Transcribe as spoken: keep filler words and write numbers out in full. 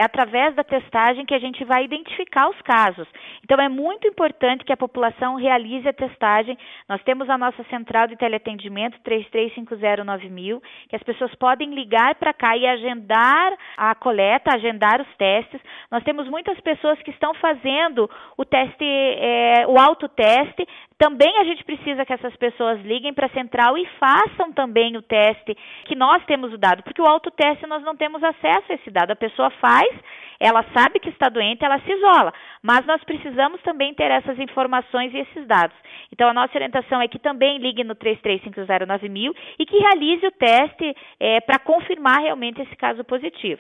é através da testagem que a gente vai identificar os casos. Então, é muito importante que a população realize a testagem. Nós temos a nossa central de teleatendimento, três três cinco zero nove mil, que as pessoas podem ligar para cá e agendar a coleta, agendar os testes. Nós temos muitas pessoas que estão fazendo o teste, é, o autoteste. Também a gente precisa que essas pessoas liguem para a central e façam também o teste, que nós temos o dado, porque o autoteste nós não temos acesso a esse dado. A pessoa faz, ela sabe que está doente, ela se isola, mas nós precisamos também ter essas informações e esses dados. Então, a nossa orientação é que também ligue no três três cinco zero nove mil e que realize o teste é, para confirmar realmente esse caso positivo.